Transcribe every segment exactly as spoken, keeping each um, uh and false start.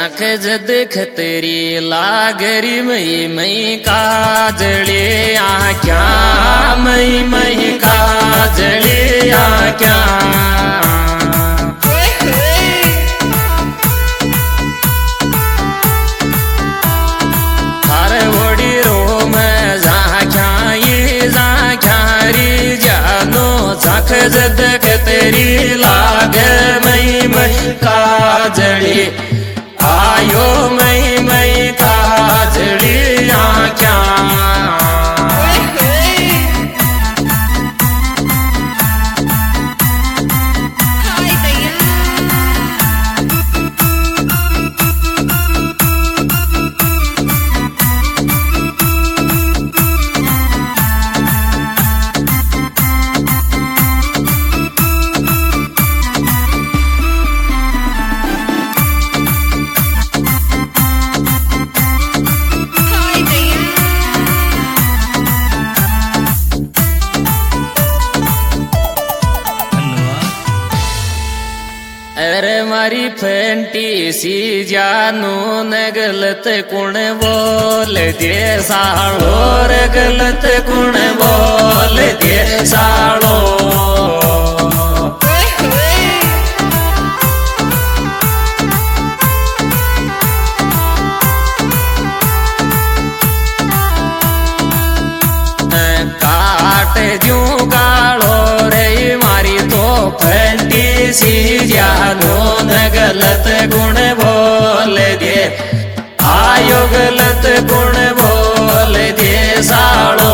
झांक जदख तेरी लागरी मई मई काजळे आख्या मई मई काजळे आख्या थारवडी रोम झाख्या ये झाख्या री जानो झांक जदख तेरी लाग मई मई काजळे आयो मई मई काजळी आख्या अरे मारी फंटी सी जानू न गलत कुण बोल दे साळो रे गलत कुण बोल दे साळो काट जू काळो रे मारी तो फंटी सी जानू न गलत गुण बोल दे आयो गलत गुण बोल दे साळो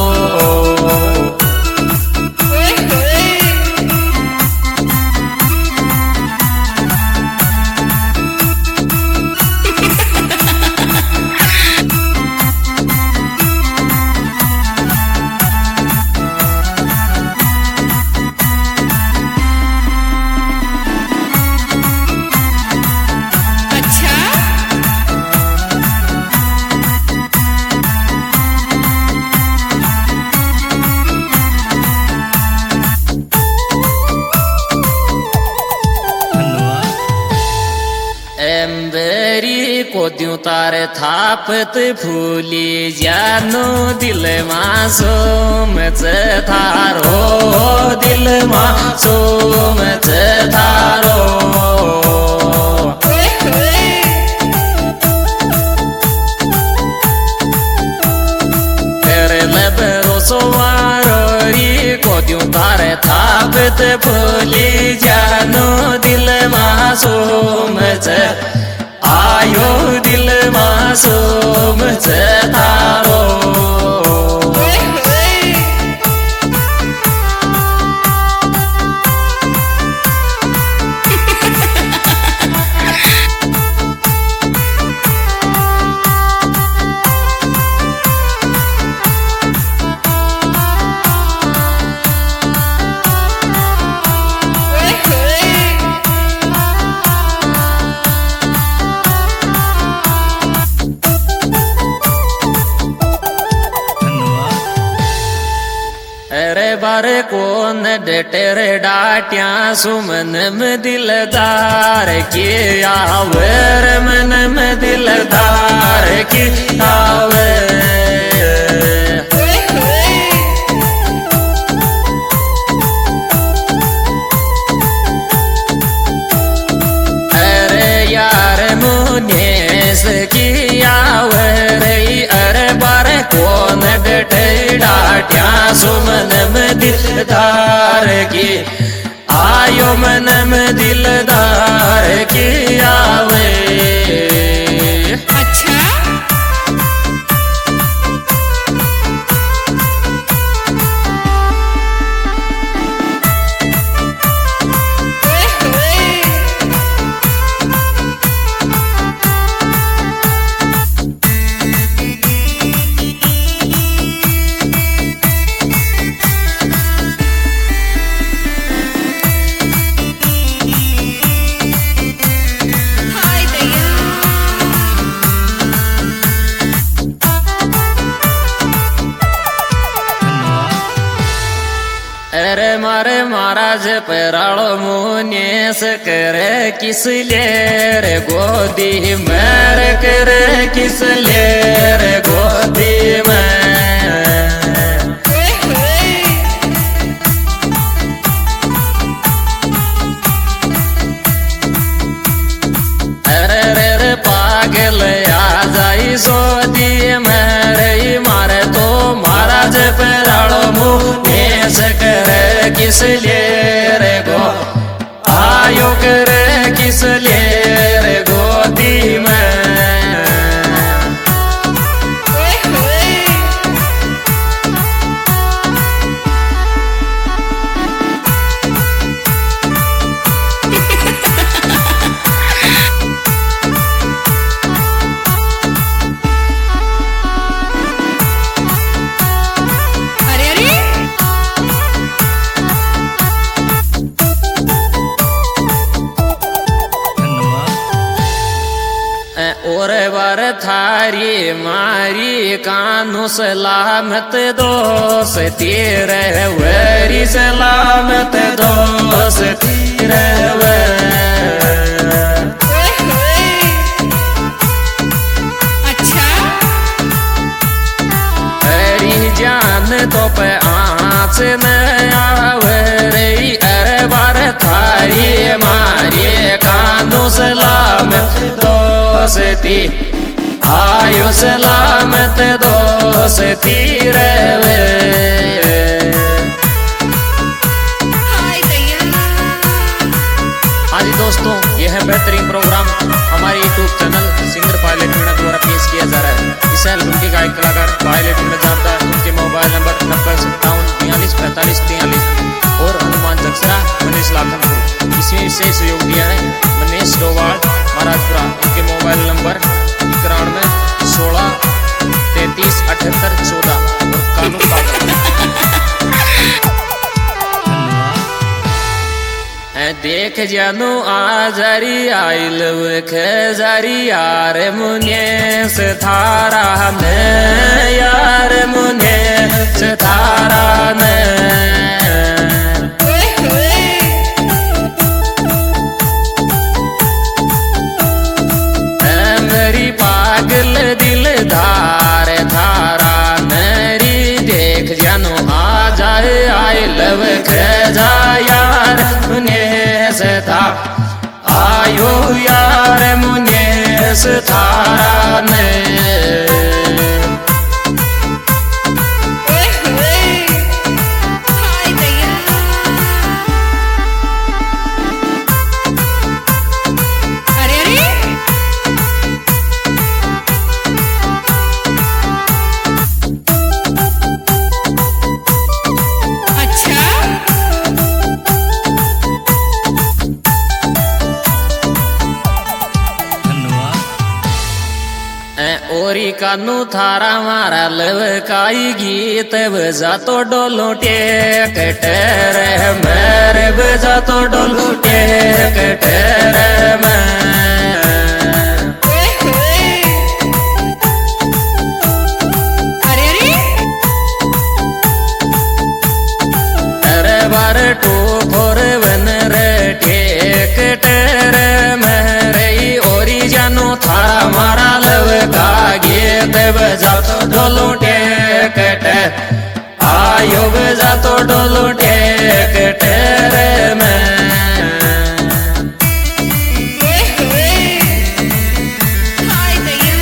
एम्बरी को द्यू तारे थापत फूली जानो दिल मासूम थारो दिल मासूम थारो तेरे लबरो सोवारो री को द्यू तारे थापत फूली जानो दिल मासूम आयो दिल मासूम थारो अरे बारे कौन डटेरे डाट्या सुमन में दिलदार की आवर मन में दिलदार की आवर अरे यार मुनेस की आवर अरे बारे कौन डटे डाट्या सुमन में दिलदार की आयो मन में दिलदार की आवे अच्छा Hi there. मारे महाराज पैराड़ो मुनेस करे किस ले रे गोदी में रे करे किस ले रे गोदी में अरे रे रे पागल आ जाई सोदी में रे मारे तो महाराज पैराड़ो मुनेस करे किस लिए रे गो आयो करे किस लिए रे गोदी में और बार थारी मारी कानू सलामत दोस तेरे वरी सलामत दोस तेरे अच्छा हरी जान तो पे आँच न आवरे अरे बार थारी मारी कानू सलामत दोस्ती आयो सलामत दोस्ती रे हाय दैया। हाँ जी दोस्तों, यह है बेहतरीन प्रोग्राम हमारे YouTube channel singer Pilot Meena द्वारा पेश किया जा रहा है। इस एल्बम के गायक कलाकार पायलट मीणा जानता है। उनके मोबाइल नंबर नब्बे सत्तावन बयालीस पैंतालीस तैंतालीस और हनुमान जगसरा मनीष लाखनपुर। इसमें विशेष सहयोग दिया है मनीष डोवाल महाराजपुरा। उनके मोबाइल नंबर इक्यानवे सोलह तैतीस अठहत्तर चौदह और कानून पागल। देख जानू आ जारी आइल जारी यार मुने से थारा में यार मुने से थारा में मेरी पागल दिलदार थारा मेरी देख जानू आ जाए आई लव जा यार मुने से था आयो यार मुने से थारा में हाय दैया। अरे अरे अच्छा ओरी कानू थारा मारा लवकाई गीत बजा तो डोलो टेक टेरे मेरे बजा तो डोलो टेक टेरे में अरे अरे अरे बार टू फोर वन रे टेक टेरे मेरे ओरी जानू थारा मारा लवका गीत बजा तो डोलो टेक टेर आयो बजा तो डोलो टेक टेरे में हाय दैया।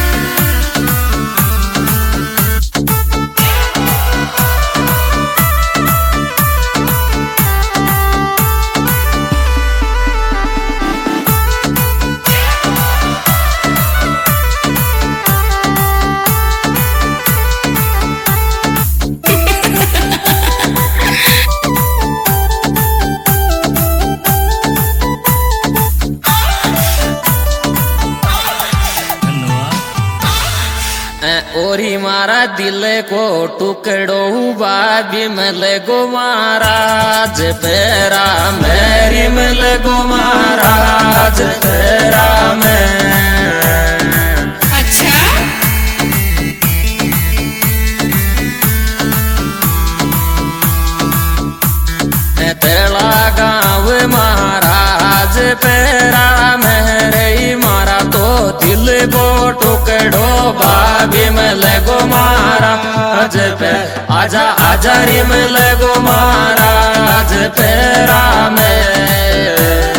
ओरी मारा दिल को टुकड़ो बाबी मल गो महाराज पेरा मेरी मल गो महाराज पेरा में अच्छा वो टुकड़ो भाभी मिले गो महाराज पे आजा आजा रे मिले गो महाराज पेरा में।